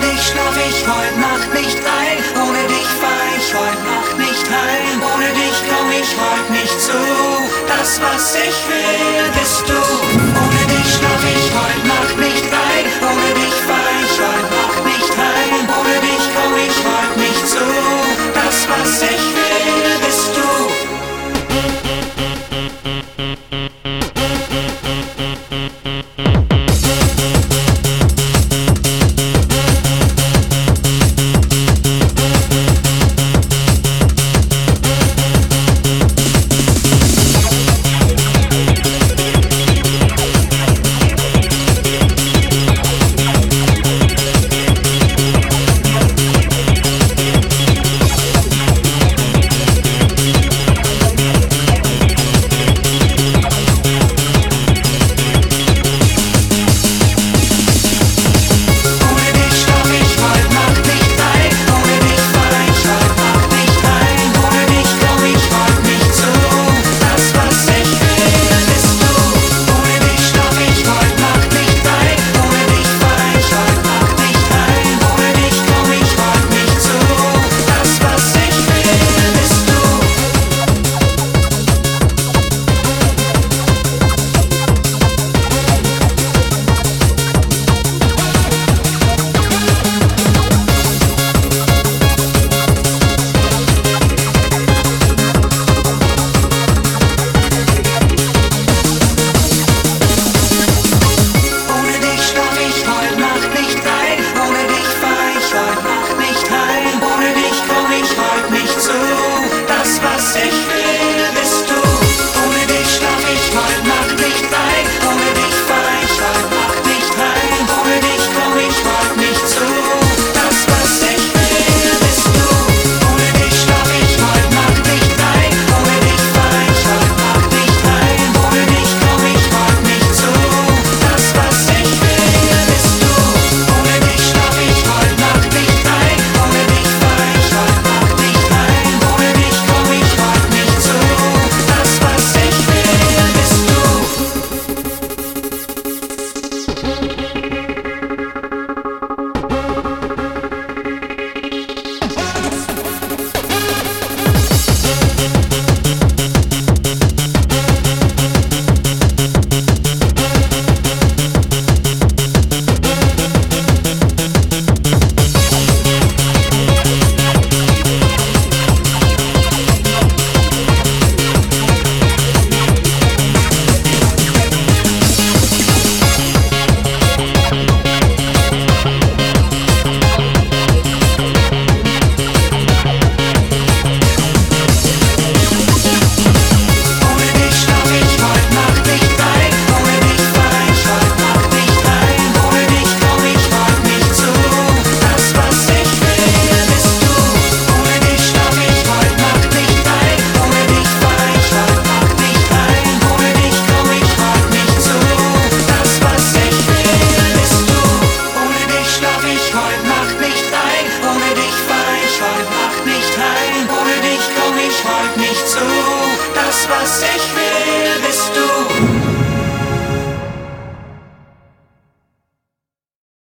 dich schlaf ich heut Nacht nicht ein, ohne dich fahr ich heut Nacht nicht heim, ohne dich komm ich heut nicht zu. Das, was ich will, bist du. Ohne dich schlaf ich heut Nacht nicht ein, ohne dich fahr ich heut Nacht nicht heim, ohne dich komm ich heut nicht zu. Das, was ich will, bist du. Das, was ich will, bist du.